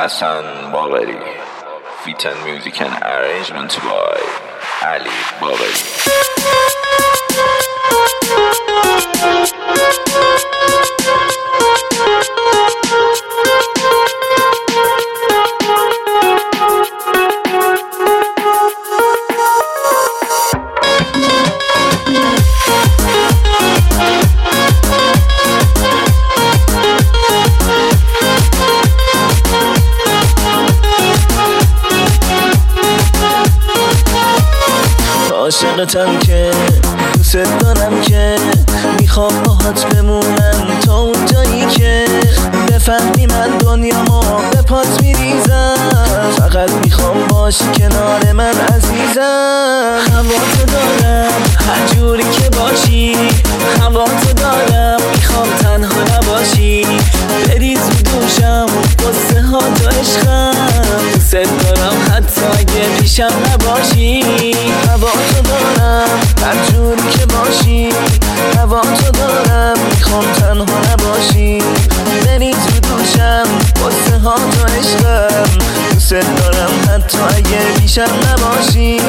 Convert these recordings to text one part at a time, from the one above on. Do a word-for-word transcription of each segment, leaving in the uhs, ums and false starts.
Hassan Bagheri. Feat and music and arrangement by Ali Bagheri. عاشقتم که دوست دارم که میخوام باهات بمونم تا اون جایی که بفهمی من دنیامو به پات میریزم. فقط میخوام باشی کنار من عزیزم. هواتو دارم هر جوری که باشی، هواتو دارم میخوام تنها نباشی. بریز رو دوشم قصه ها تو عشقم، دوست دارم حتی اگه پیشم نباشی. هواتو دارم هر جوری که باشی، هواتو دارم میخوام تنها نباشی. بریز رو دوشم قصه ها تو عشقم، دوست دارم حتی اگه پیشم نباشی.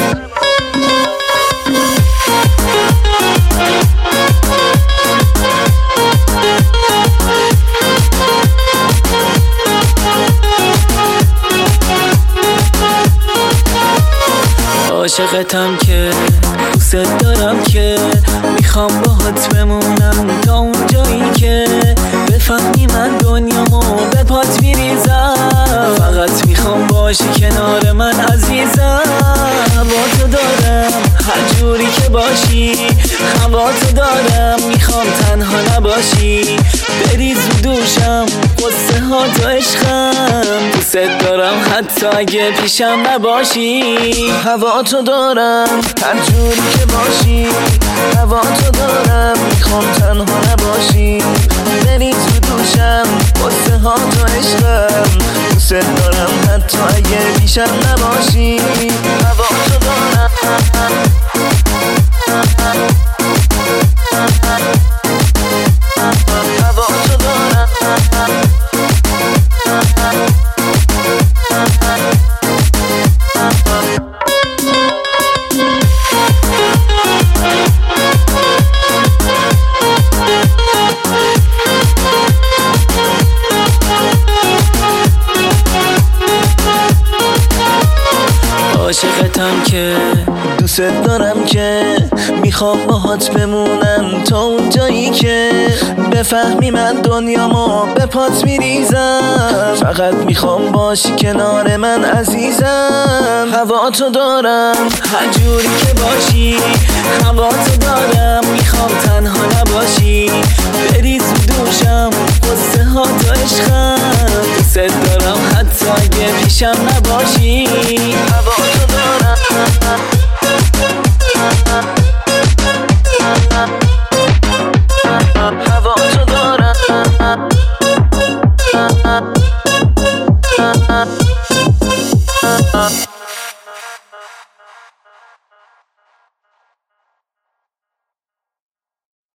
عاشقتم که دوست دارم که میخوام باهات بمونم تا اون جایی که بفهمی من دنیامو به پات میریزم. فقط میخوام باشی کنار من عزیزم. هواتو دارم هر جوری که باشی، هواتو دارم میخوام تنها نباشی. بریز رو دوشم قصه ها تو عشقم، دوست دارم حتی اگه پیشم نباشی. هواتو دارم هر جوری که باشی، هواتو دارم میخوام تنها نباشی. بریز رو دوشم قصه ها تو عشقم، دوست دارم حتی اگه پیشم نباشی. هواتو دارم هواتو دارم عاشقتم که دوست دارم که میخوام باهات بمونم تا اون جایی که بفهمی من دنیامو به پات میریزم. فقط میخوام باشی کنار من عزیزم. هواتو دارم هر جوری که باشی، هواتو دارم میخوام تنها نباشی. بریز رو دوشم قصه ها تو عشقم، دوست دارم حتی اگه پیشم نباشی.